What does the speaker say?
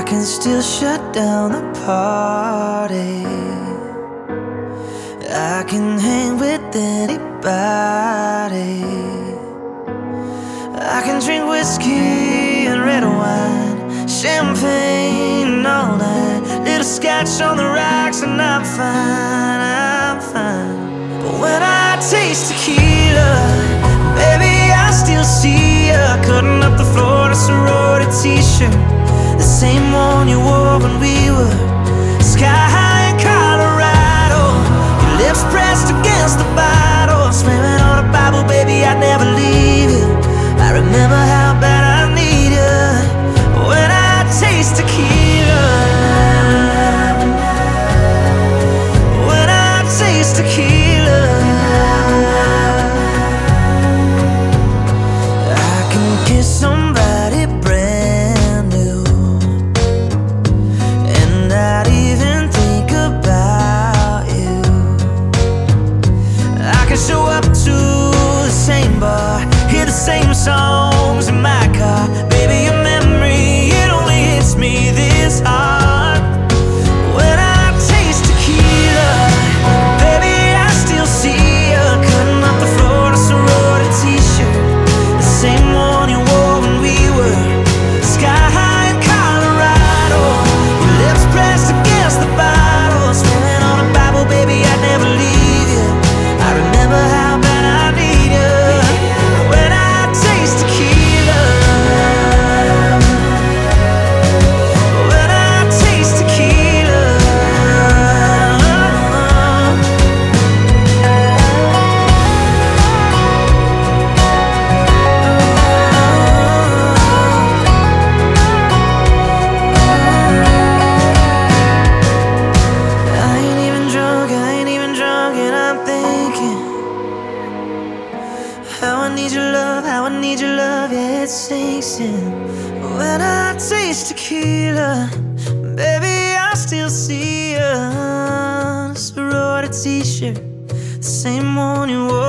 can still shut down the party. I can hang with anybody. I can drink whiskey and red wine, champagne all night, little scotch on the rocks, and I'm fine, I'm fine. But when I taste tequila, baby, I still see ya cutting up the floor in a sorority t-shirt, the same one you wore when we were sky high in Colorado. Your lips pressed against the bottle, slamming on a Bible, baby, I'd never leave you. I remember how bad I need you when I taste tequila. When I taste tequila, I can kiss somebody brand new and not even think about you. I can show up to the same bar, hear the same songs in my car. Baby, your memory, it only hits me this hard. When I taste tequila, baby, I still see ya cutting up the floor in a sorority t-shirt, the same one you wore when we were sky high in Colorado. Your lips pressed against the bottle, smelling on a Bible, baby, I'd never leave you. I remember how bad I need you when I taste tequila. When I taste tequila. I ain't even drunk, and I'm thinking how I need your love, how I need your love, yeah, it sinks in. When I taste tequila, baby, I still see ya, sorority t-shirt, the same one you wore